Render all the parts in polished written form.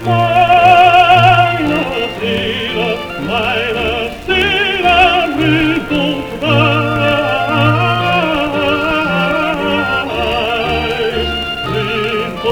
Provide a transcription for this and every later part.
meine Seele will so preis, will so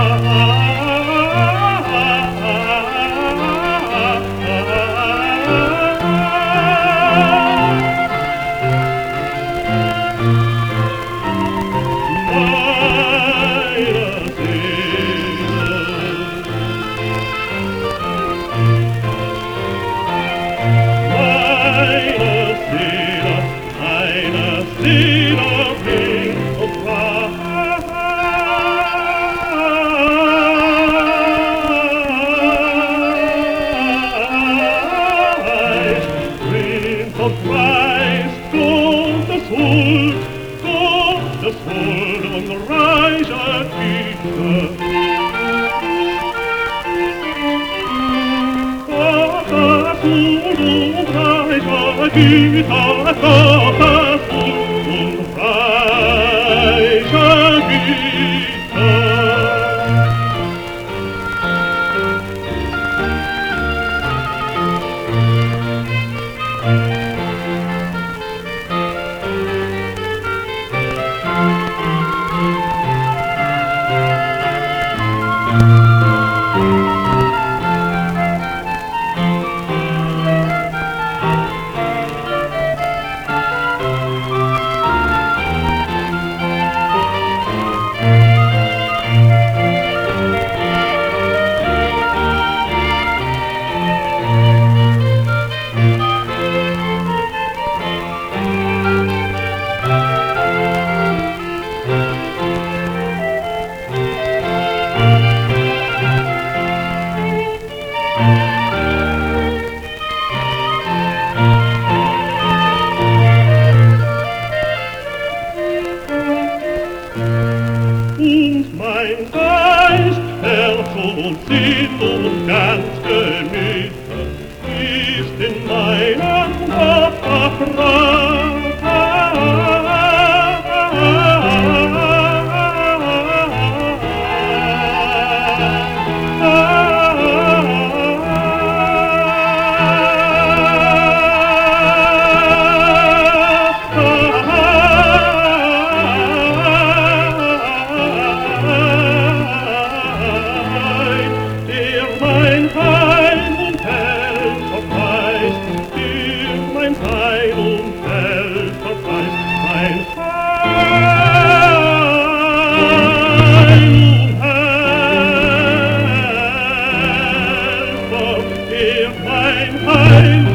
Gottes Huld und reiche Güte. Gottes Huld und reiche Güte, Gottes Huld und reiche Güte. Und mein Geist, Herz und Sinn und ganz Gemüte ist in meinem Gott Heil und Helfer preist, mein Heil und Helfer, mein Heil